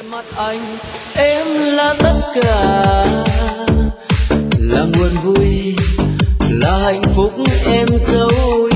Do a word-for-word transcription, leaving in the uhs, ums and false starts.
mắt anh em là tất cả, là nguồn vui, là hạnh phúc em dấu